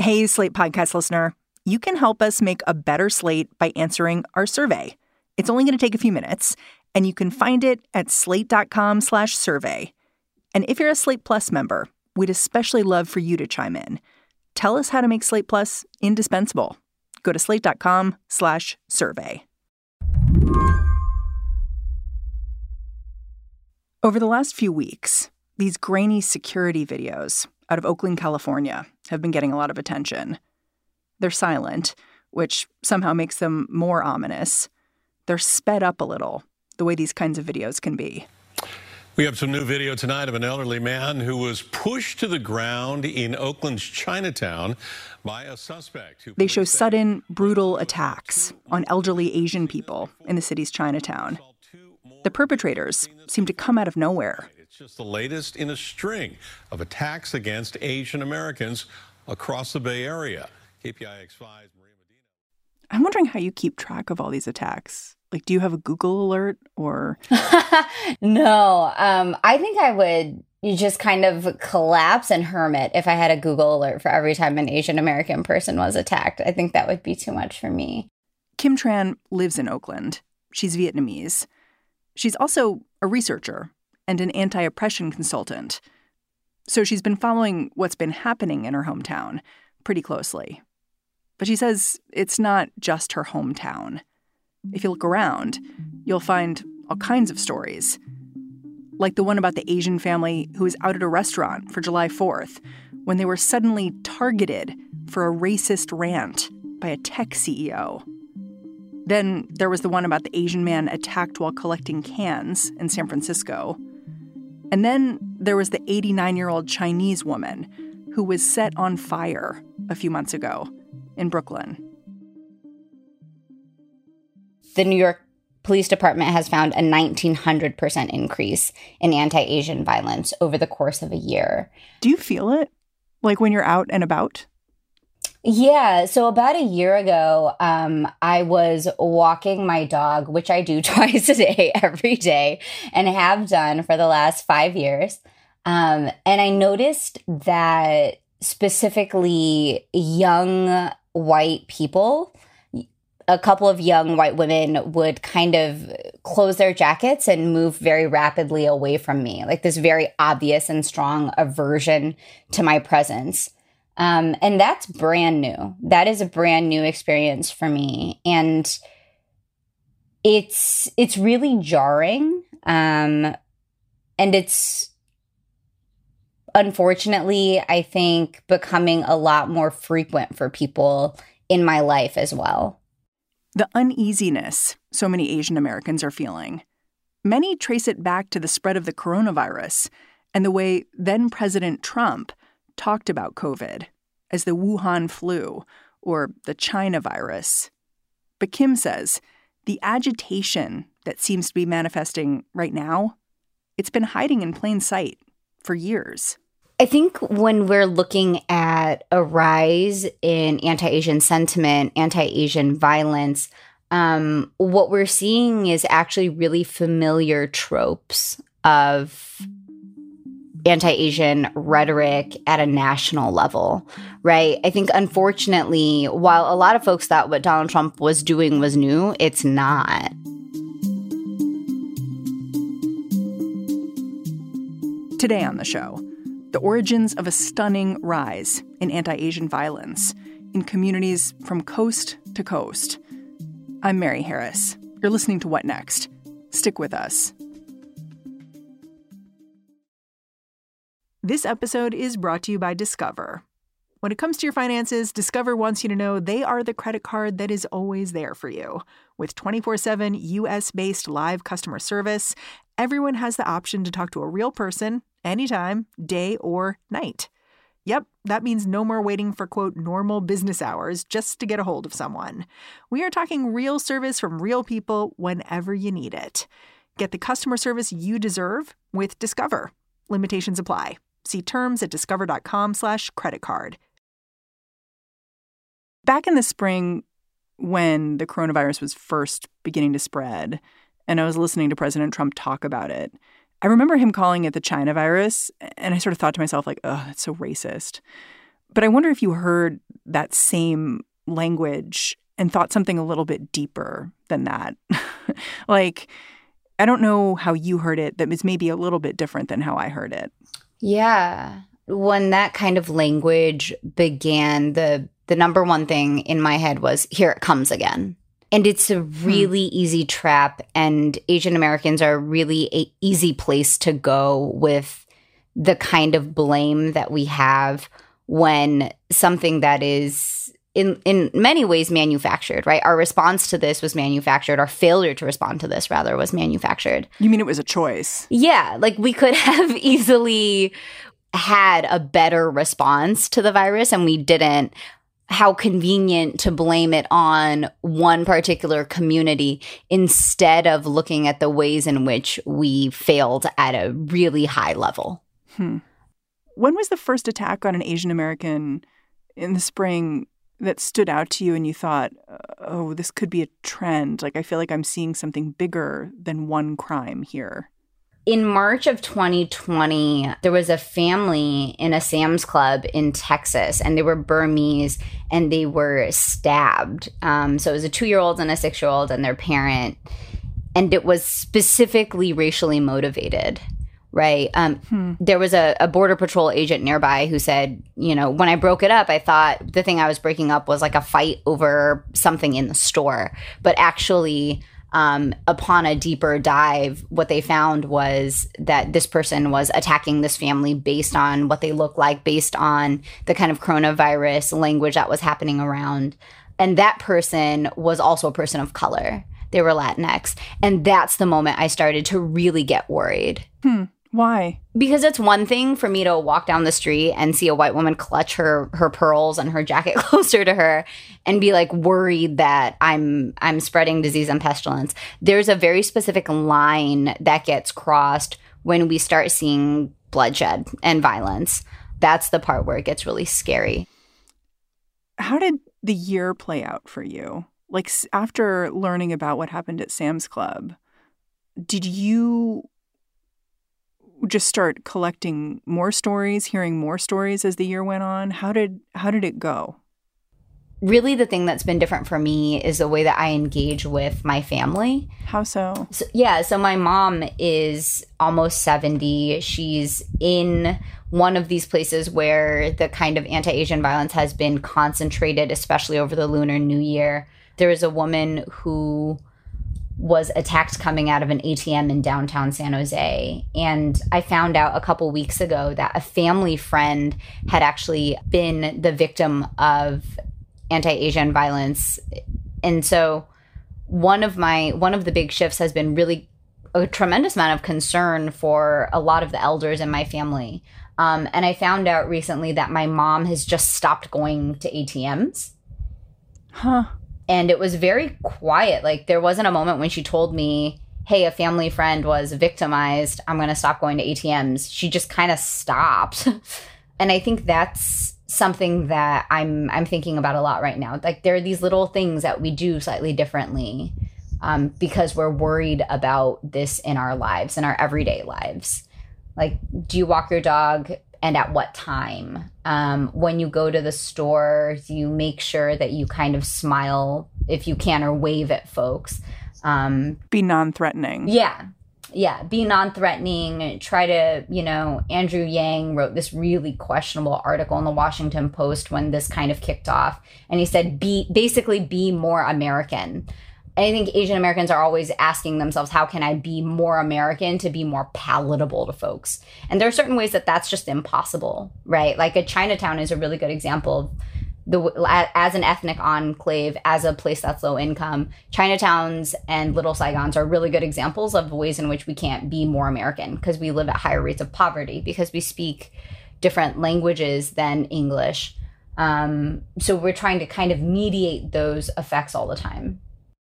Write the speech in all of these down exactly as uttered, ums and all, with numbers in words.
Hey, Slate Podcast listener, you can help us make a better Slate by answering our survey. It's only going to take a few minutes, and you can find it at slate.com slash survey. And if you're a Slate Plus member, we'd especially love for you to chime in. Tell us how to make Slate Plus indispensable. Go to slate.com slash survey. Over the last few weeks, these grainy security videos out of Oakland, California, have been getting a lot of attention. They're silent, which somehow makes them more ominous. They're sped up a little, the way these kinds of videos can be. We have some new video tonight of an elderly man who was pushed to the ground in Oakland's Chinatown by a suspect. Who they show sudden, brutal attacks on elderly Asian people in the city's Chinatown. The perpetrators seem to come out of nowhere. It's just the latest in a string of attacks against Asian Americans across the Bay Area. K P I X five's Maria Medina. I'm wondering how you keep track of all these attacks. Like, do you have a Google alert or? No, um, I think I would you just kind of collapse and hermit if I had a Google alert for every time an Asian American person was attacked. I think that would be too much for me. Kim Tran lives in Oakland. She's Vietnamese. She's also a researcher and an anti-oppression consultant. So she's been following what's been happening in her hometown pretty closely. But she says it's not just her hometown. If you look around, you'll find all kinds of stories. Like the one about the Asian family who was out at a restaurant for July fourth when they were suddenly targeted for a racist rant by a tech C E O. Then there was the one about the Asian man attacked while collecting cans in San Francisco. And then there was the eighty-nine-year-old Chinese woman who was set on fire a few months ago in Brooklyn. The New York Police Department has found a nineteen hundred percent increase in anti-Asian violence over the course of a year. Do you feel it? Like when you're out and about? Yeah. So about a year ago, um, I was walking my dog, which I do twice a day, every day, and have done for the last five years. Um, and I noticed that specifically young white people, a couple of young white women would kind of close their jackets and move very rapidly away from me, like this very obvious and strong aversion to my presence. Um, and that's brand new. That is a brand new experience for me. And it's it's really jarring. Um, and it's unfortunately, I think, becoming a lot more frequent for people in my life as well. The uneasiness so many Asian Americans are feeling. Many trace it back to the spread of the coronavirus and the way then President Trump talked about COVID as the Wuhan flu or the China virus. But Kim says the agitation that seems to be manifesting right now, it's been hiding in plain sight for years. I think when we're looking at a rise in anti-Asian sentiment, anti-Asian violence, um, what we're seeing is actually really familiar tropes of anti-Asian rhetoric at a national level, right? I think, unfortunately, while a lot of folks thought what Donald Trump was doing was new, it's not. Today on the show, the origins of a stunning rise in anti-Asian violence in communities from coast to coast. I'm Mary Harris. You're listening to What Next? Stick with us. This episode is brought to you by Discover. When it comes to your finances, Discover wants you to know they are the credit card that is always there for you. With twenty-four seven U S-based live customer service, everyone has the option to talk to a real person anytime, day or night. Yep, that means no more waiting for, quote, normal business hours just to get a hold of someone. We are talking real service from real people whenever you need it. Get the customer service you deserve with Discover. Limitations apply. See terms at discover.com slash credit card. Back in the spring, when the coronavirus was first beginning to spread, and I was listening to President Trump talk about it, I remember him calling it the China virus, and I sort of thought to myself, like, oh, that's so racist. But I wonder if you heard that same language and thought something a little bit deeper than that. Like, I don't know how you heard it that was maybe a little bit different than how I heard it. Yeah. When that kind of language began, the the number one thing in my head was, here it comes again. And it's a really hmm. easy trap, and Asian Americans are a really a- easy place to go with the kind of blame that we have when something that is in in many ways manufactured, right? Our response to this was manufactured. Our failure to respond to this, rather, was manufactured. You mean it was a choice? Yeah. Like, we could have easily had a better response to the virus, and we didn't. How convenient to blame it on one particular community instead of looking at the ways in which we failed at a really high level. Hmm. When was the first attack on an Asian American in the spring that stood out to you and you thought, oh, this could be a trend? Like, I feel like I'm seeing something bigger than one crime here. In March of twenty twenty, there was a family in a Sam's Club in Texas, and they were Burmese, and they were stabbed. Um, so it was a two-year-old and a six-year-old and their parent, and it was specifically racially motivated, right? Um, hmm. There was a, a Border Patrol agent nearby who said, you know, when I broke it up, I thought the thing I was breaking up was like a fight over something in the store. But actually, Um, upon a deeper dive, what they found was that this person was attacking this family based on what they look like, based on the kind of coronavirus language that was happening around. And that person was also a person of color. They were Latinx. And that's the moment I started to really get worried. Hmm. Why? Because it's one thing for me to walk down the street and see a white woman clutch her her pearls and her jacket closer to her and be like worried that I'm I'm spreading disease and pestilence. There's a very specific line that gets crossed when we start seeing bloodshed and violence. That's the part where it gets really scary. How did the year play out for you? Like, after learning about what happened at Sam's Club, did you just start collecting more stories, hearing more stories as the year went on? How did how did it go? Really, the thing that's been different for me is the way that I engage with my family. How so? so yeah, so my mom is almost seventy. She's in one of these places where the kind of anti-Asian violence has been concentrated, especially over the Lunar New Year. There is a woman who was attacked coming out of an A T M in downtown San Jose. And I found out a couple weeks ago that a family friend had actually been the victim of anti-Asian violence. And so one of my one of the big shifts has been really a tremendous amount of concern for a lot of the elders in my family. Um, and I found out recently that my mom has just stopped going to A T Ms. Huh. And it was very quiet. Like, there wasn't a moment when she told me, hey, a family friend was victimized, I'm going to stop going to A T Ms. She just kind of stopped. And I think that's something that I'm I'm thinking about a lot right now. Like, there are these little things that we do slightly differently um, because we're worried about this in our lives, in our everyday lives. Like, do you walk your dog? And at what time? Um, when you go to the store, you make sure that you kind of smile, if you can, or wave at folks. Um, be non-threatening. Yeah. Yeah. Be non-threatening. Try to, you know, Andrew Yang wrote this really questionable article in the Washington Post when this kind of kicked off. And he said, be basically be more American. I think Asian Americans are always asking themselves, how can I be more American to be more palatable to folks? And there are certain ways that that's just impossible, right? Like, a Chinatown is a really good example of the as an ethnic enclave, as a place that's low income. Chinatowns and Little Saigons are really good examples of ways in which we can't be more American because we live at higher rates of poverty, because we speak different languages than English. Um, so we're trying to kind of mediate those effects all the time.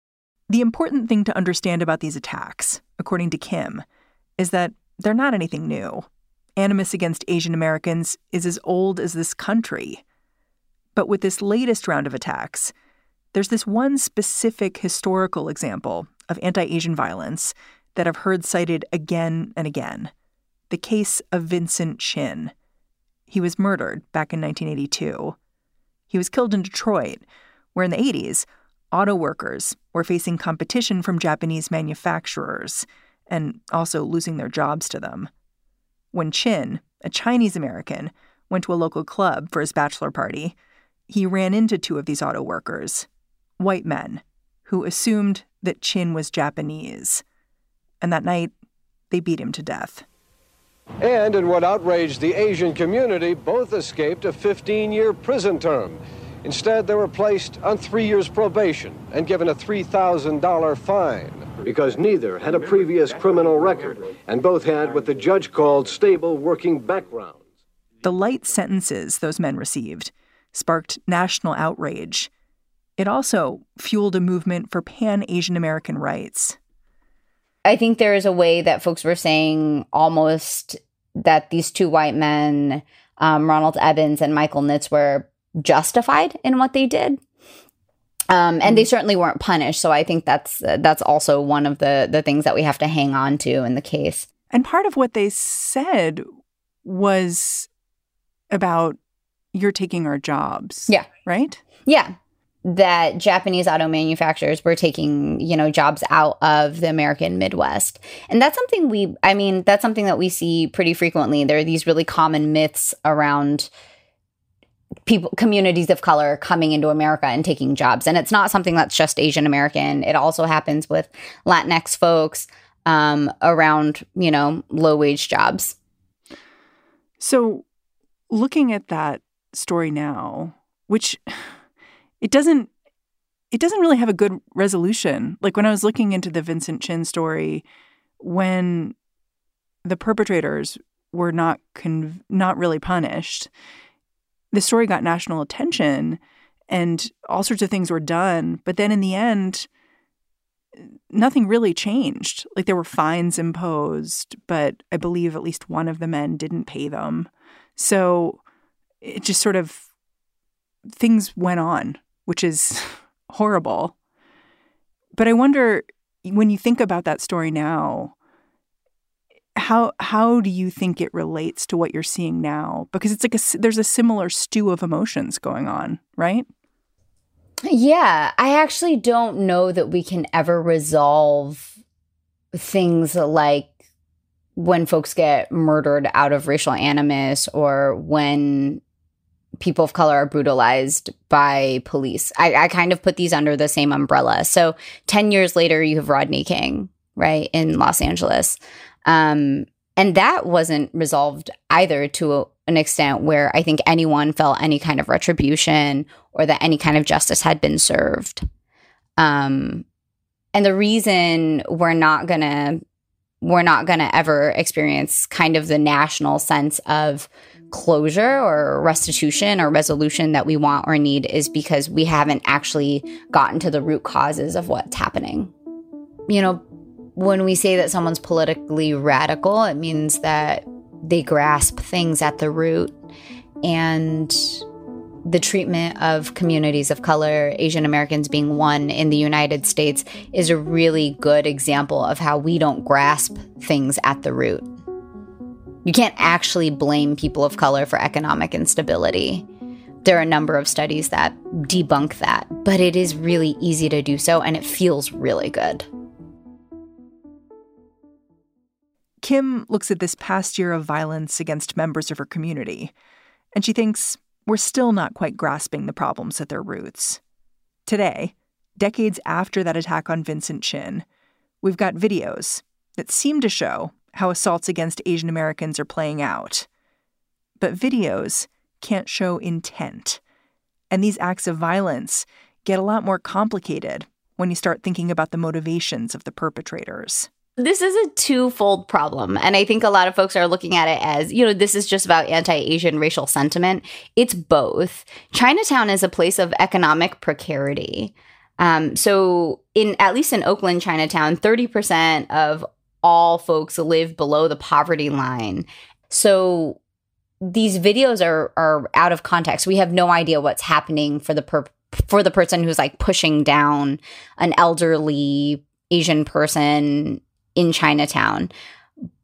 The important thing to understand about these attacks, according to Kim, is that they're not anything new. Animus against Asian Americans is as old as this country. But with this latest round of attacks, there's this one specific historical example of anti-Asian violence that I've heard cited again and again: the case of Vincent Chin. He was murdered back in nineteen eighty-two. He was killed in Detroit, where in the eighties, auto workers were facing competition from Japanese manufacturers and also losing their jobs to them. When Chin, a Chinese American, went to a local club for his bachelor party, he ran into two of these auto workers, white men, who assumed that Chin was Japanese. And that night, they beat him to death. And in what outraged the Asian community, both escaped a fifteen-year prison term. Instead, they were placed on three years probation and given a three thousand dollars fine because neither had a previous criminal record, and both had what the judge called stable working backgrounds. The light sentences those men received sparked national outrage. It also fueled a movement for pan-Asian American rights. I think there is a way that folks were saying almost that these two white men, um, Ronald Evans and Michael Nitz, were justified in what they did. Um, and they certainly weren't punished. So I think that's uh, that's also one of the, the things that we have to hang on to in the case. And part of what they said was about, you're taking our jobs. Yeah. Right? Yeah. That Japanese auto manufacturers were taking, you know, jobs out of the American Midwest. And that's something we, I mean, that's something that we see pretty frequently. There are these really common myths around people, communities of color coming into America and taking jobs. And it's not something that's just Asian American. It also happens with Latinx folks um, around, you know, low wage jobs. So looking at that story now, which it doesn't it doesn't really have a good resolution. Like when I was looking into the Vincent Chin story, when the perpetrators were not conv- not really punished, the story got national attention and all sorts of things were done. But then in the end, nothing really changed. Like there were fines imposed, but I believe at least one of the men didn't pay them. So it just sort of, things went on, which is horrible. But I wonder, when you think about that story now, how how do you think it relates to what you're seeing now? Because it's like a, there's a similar stew of emotions going on, right? Yeah, I actually don't know that we can ever resolve things like when folks get murdered out of racial animus or when people of color are brutalized by police. I, I kind of put these under the same umbrella. So ten years later, you have Rodney King, right, in Los Angeles. Um, and that wasn't resolved either to a, an extent where I think anyone felt any kind of retribution or that any kind of justice had been served. Um, and the reason we're not gonna we're not gonna ever experience kind of the national sense of closure or restitution or resolution that we want or need is because we haven't actually gotten to the root causes of what's happening. You know, when we say that someone's politically radical, it means that they grasp things at the root. And the treatment of communities of color, Asian Americans being one in the United States, is a really good example of how we don't grasp things at the root. You can't actually blame people of color for economic instability. There are a number of studies that debunk that, but it is really easy to do so, and it feels really good. Kim looks at this past year of violence against members of her community, and she thinks we're still not quite grasping the problems at their roots. Today, decades after that attack on Vincent Chin, we've got videos that seem to show how assaults against Asian Americans are playing out. But videos can't show intent. And these acts of violence get a lot more complicated when you start thinking about the motivations of the perpetrators. This is a twofold problem. And I think a lot of folks are looking at it as, you know, this is just about anti-Asian racial sentiment. It's both. Chinatown is a place of economic precarity. Um, so in at least in Oakland, Chinatown, thirty percent of all folks live below the poverty line. So these videos are are out of context. We have no idea what's happening for the per- for the person who's like pushing down an elderly Asian person in Chinatown.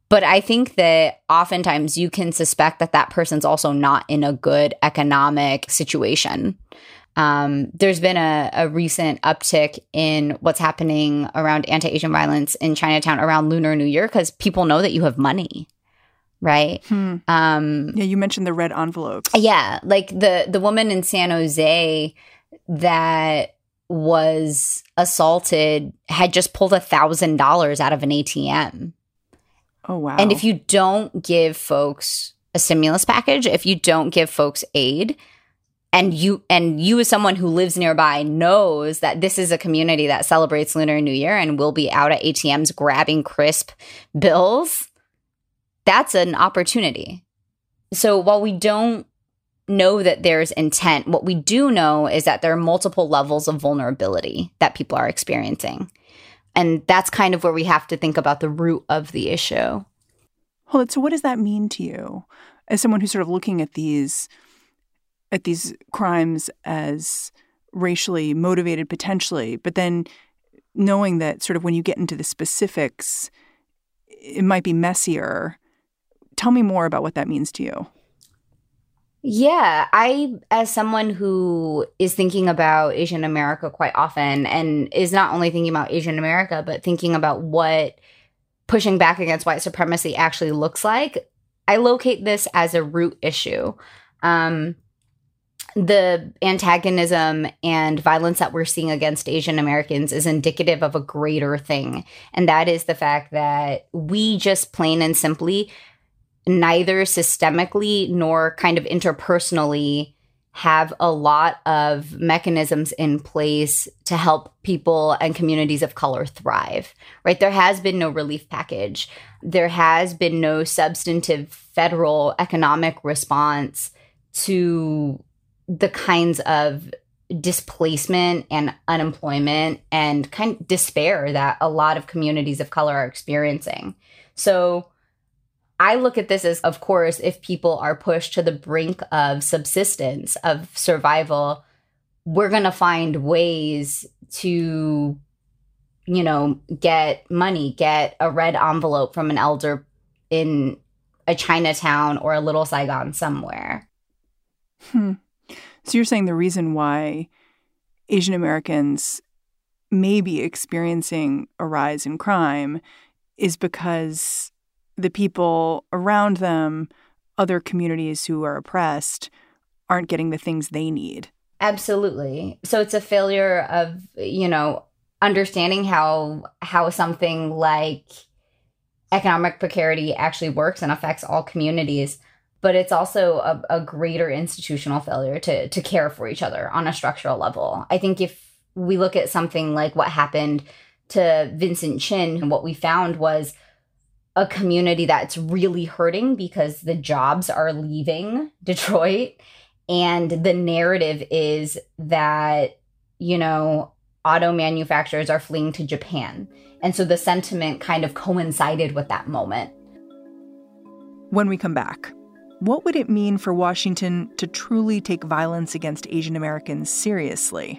But I think that oftentimes you can suspect that that person's also not in a good economic situation. Um, there's been a, a recent uptick in what's happening around anti-Asian violence in Chinatown around Lunar New Year because people know that you have money, right? Hmm. Um, yeah, you mentioned the red envelopes. Yeah, like the the woman in San Jose that was assaulted had just pulled a thousand dollars out of an A T M. Oh, wow. And if you don't give folks a stimulus package, if you don't give folks aid, and you and you as someone who lives nearby knows that this is a community that celebrates Lunar New Year and will be out at A T Ms grabbing crisp bills, that's an opportunity. So while we don't know that there's intent, what we do know is that there are multiple levels of vulnerability that people are experiencing. And that's kind of where we have to think about the root of the issue. Hold it. So what does that mean to you as someone who's sort of looking at these at these crimes as racially motivated potentially, but then knowing that sort of when you get into the specifics, it might be messier. Tell me more about what that means to you. Yeah, I, as someone who is thinking about Asian America quite often and is not only thinking about Asian America, but thinking about what pushing back against white supremacy actually looks like, I locate this as a root issue. Um, the antagonism and violence that we're seeing against Asian Americans is indicative of a greater thing. And that is the fact that we just plain and simply neither systemically nor kind of interpersonally have a lot of mechanisms in place to help people and communities of color thrive, right? There has been no relief package. There has been no substantive federal economic response to the kinds of displacement and unemployment and kind of despair that a lot of communities of color are experiencing. So I look at this as, of course, if people are pushed to the brink of subsistence, of survival, we're going to find ways to, you know, get money, get a red envelope from an elder in a Chinatown or a Little Saigon somewhere. Hmm. So you're saying the reason why Asian Americans may be experiencing a rise in crime is because the people around them, other communities who are oppressed, aren't getting the things they need. Absolutely. So it's a failure of, you know, understanding how how something like economic precarity actually works and affects all communities. But it's also a, a greater institutional failure to to care for each other on a structural level. I think if we look at something like what happened to Vincent Chin, what we found was a community that's really hurting because the jobs are leaving Detroit. And the narrative is that, you know, auto manufacturers are fleeing to Japan. And so the sentiment kind of coincided with that moment. When we come back, what would it mean for Washington to truly take violence against Asian Americans seriously?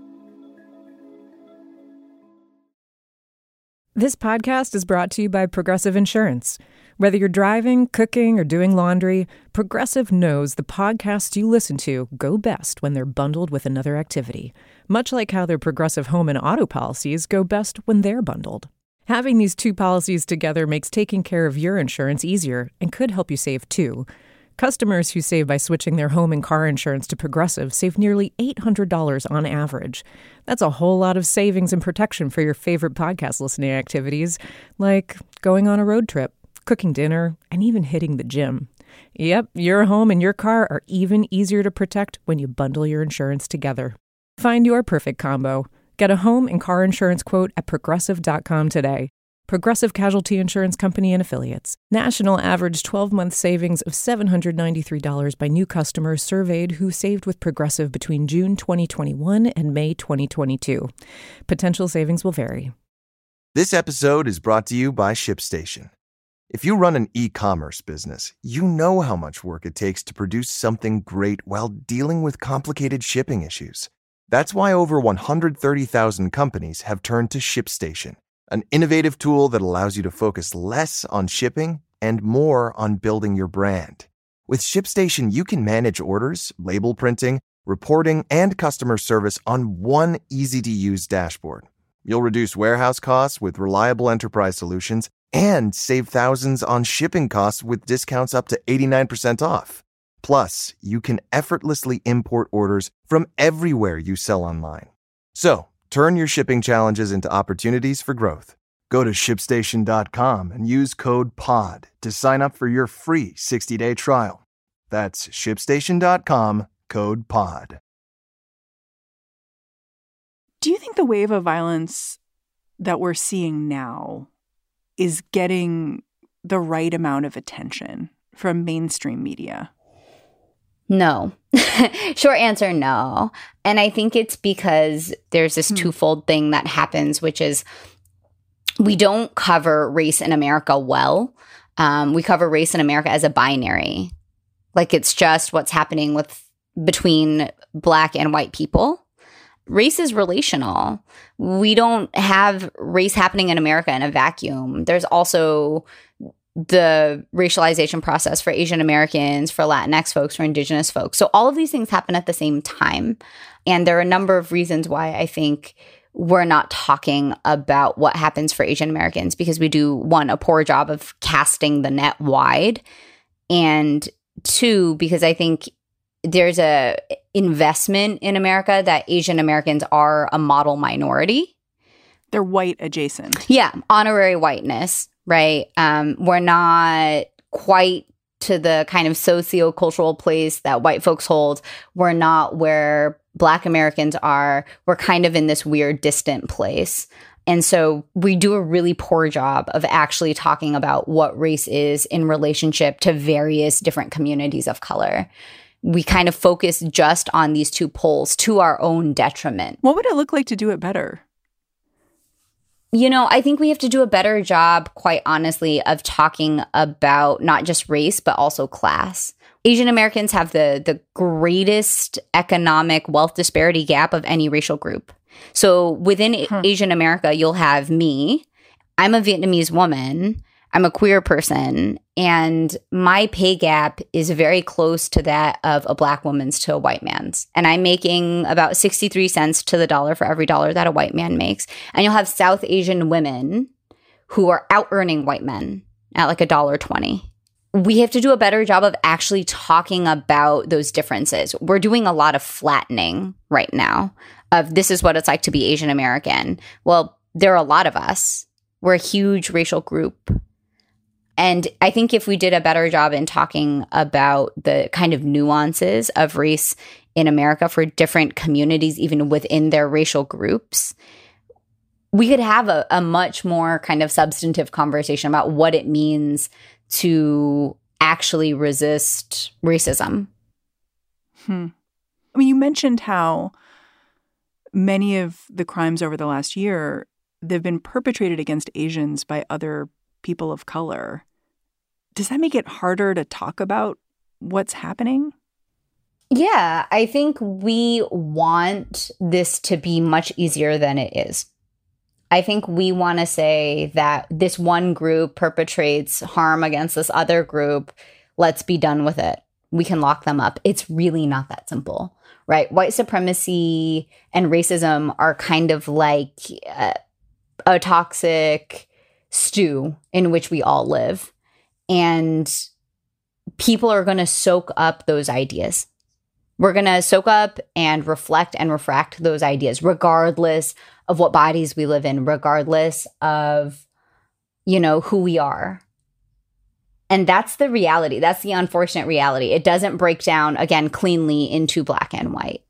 This podcast is brought to you by Progressive Insurance. Whether you're driving, cooking, or doing laundry, Progressive knows the podcasts you listen to go best when they're bundled with another activity, much like how their Progressive home and auto policies go best when they're bundled. Having these two policies together makes taking care of your insurance easier and could help you save too. Customers who save by switching their home and car insurance to Progressive save nearly eight hundred dollars on average. That's a whole lot of savings and protection for your favorite podcast listening activities, like going on a road trip, cooking dinner, and even hitting the gym. Yep, your home and your car are even easier to protect when you bundle your insurance together. Find your perfect combo. Get a home and car insurance quote at progressive dot com today. Progressive Casualty Insurance Company and Affiliates. National average twelve-month savings of seven hundred ninety-three dollars by new customers surveyed who saved with Progressive between June twenty twenty-one and May twenty twenty-two. Potential savings will vary. This episode is brought to you by ShipStation. If you run an e-commerce business, you know how much work it takes to produce something great while dealing with complicated shipping issues. That's why over one hundred thirty thousand companies have turned to ShipStation, an innovative tool that allows you to focus less on shipping and more on building your brand. With ShipStation, you can manage orders, label printing, reporting, and customer service on one easy-to-use dashboard. You'll reduce warehouse costs with reliable enterprise solutions and save thousands on shipping costs with discounts up to eighty-nine percent off. Plus, you can effortlessly import orders from everywhere you sell online. So, turn your shipping challenges into opportunities for growth. Go to ShipStation dot com and use code POD to sign up for your free sixty-day trial. That's ShipStation dot com, code POD. Do you think the wave of violence that we're seeing now is getting the right amount of attention from mainstream media? No. Short answer, no. And I think it's because there's this hmm. twofold thing that happens, which is we don't cover race in America well. Um, we cover race in America as a binary. Like it's just what's happening with between Black and white people. Race is relational. We don't have race happening in America in a vacuum. There's also the racialization process for Asian Americans, for Latinx folks, for Indigenous folks. So all of these things happen at the same time. And there are a number of reasons why I think we're not talking about what happens for Asian Americans, because we do, one, a poor job of casting the net wide, and two, because I think there's a investment in America that Asian Americans are a model minority. They're white adjacent. Yeah, honorary whiteness, right? Um, we're not quite to the kind of socio-cultural place that white folks hold. We're not where Black Americans are. We're kind of in this weird distant place. And so we do a really poor job of actually talking about what race is in relationship to various different communities of color. We kind of focus just on these two poles to our own detriment. What would it look like to do it better? You know, I think we have to do a better job, quite honestly, of talking about not just race, but also class. Asian Americans have the, the greatest economic wealth disparity gap of any racial group. So within huh. Asian America, you'll have me. I'm a Vietnamese woman. I'm a queer person, and my pay gap is very close to that of a Black woman's to a white man's. And I'm making about sixty-three cents to the dollar for every dollar that a white man makes. And you'll have South Asian women who are out-earning white men at like a dollar twenty. We have to do a better job of actually talking about those differences. We're doing a lot of flattening right now of this is what it's like to be Asian American. Well, there are a lot of us. We're a huge racial group. And I think if we did a better job in talking about the kind of nuances of race in America for different communities, even within their racial groups, we could have a, a much more kind of substantive conversation about what it means to actually resist racism. Hmm. I mean, you mentioned how many of the crimes over the last year, they've been perpetrated against Asians by other people of color. Does that make it harder to talk about what's happening? Yeah, I think we want this to be much easier than it is. I think we want to say that this one group perpetrates harm against this other group. Let's be done with it. We can lock them up. It's really not that simple, right? White supremacy and racism are kind of like uh, a toxic stew in which we all live. And people are going to soak up those ideas. We're going to soak up and reflect and refract those ideas, regardless of what bodies we live in, regardless of, you know, who we are. And that's the reality. That's the unfortunate reality. It doesn't break down, again, cleanly into black and white.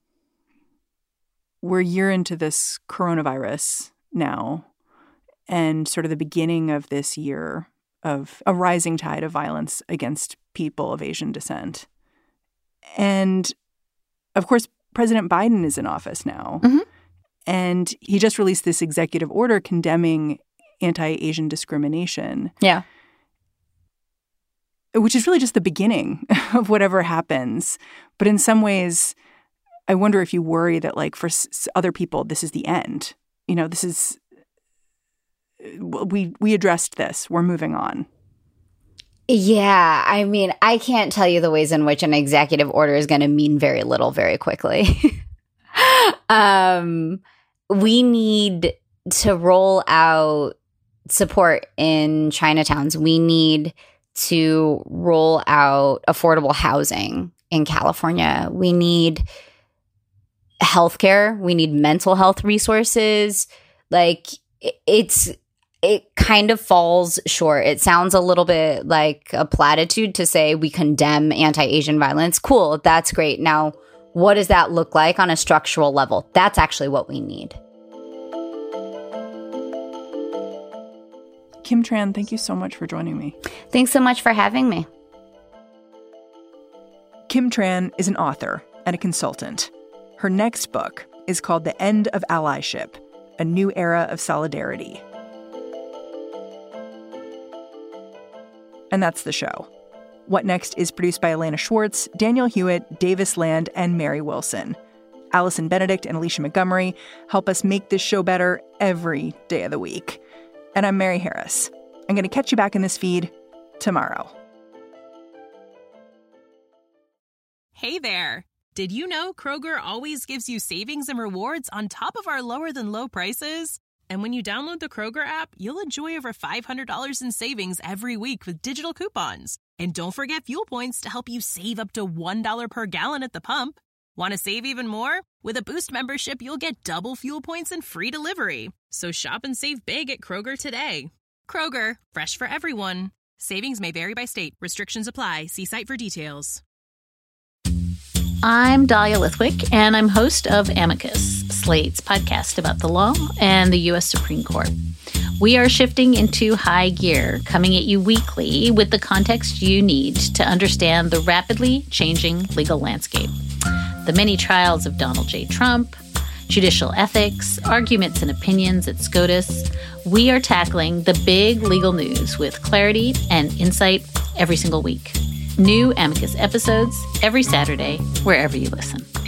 We're a year into this coronavirus now, and sort of the beginning of this year of a rising tide of violence against people of Asian descent. And, of course, President Biden is in office now. Mm-hmm. And he just released this executive order condemning anti-Asian discrimination. Yeah. Which is really just the beginning of whatever happens. But in some ways, I wonder if you worry that, like, for s- other people, this is the end. You know, this is we we addressed this. We're moving on. Yeah, I mean, I can't tell you the ways in which an executive order is going to mean very little very quickly. um, we need to roll out support in Chinatowns. We need to roll out affordable housing in California. We need healthcare. We need mental health resources. Like, it's... It kind of falls short. It sounds a little bit like a platitude to say we condemn anti-Asian violence. Cool, that's great. Now, what does that look like on a structural level? That's actually what we need. Kim Tran, thank you so much for joining me. Thanks so much for having me. Kim Tran is an author and a consultant. Her next book is called The End of Allyship, A New Era of Solidarity. And that's the show. What Next is produced by Elena Schwartz, Daniel Hewitt, Davis Land, and Mary Wilson. Allison Benedict and Alicia Montgomery help us make this show better every day of the week. And I'm Mary Harris. I'm going to catch you back in this feed tomorrow. Hey there. Did you know Kroger always gives you savings and rewards on top of our lower than low prices? And when you download the Kroger app, you'll enjoy over five hundred dollars in savings every week with digital coupons. And don't forget fuel points to help you save up to one dollar per gallon at the pump. Want to save even more? With a Boost membership, you'll get double fuel points and free delivery. So shop and save big at Kroger today. Kroger, fresh for everyone. Savings may vary by state. Restrictions apply. See site for details. I'm Dahlia Lithwick, and I'm host of Amicus, Slate's podcast about the law and the U S Supreme Court. We are shifting into high gear, coming at you weekly with the context you need to understand the rapidly changing legal landscape. The many trials of Donald J. Trump, judicial ethics, arguments and opinions at SCOTUS. We are tackling the big legal news with clarity and insight every single week. New Amicus episodes every Saturday, wherever you listen.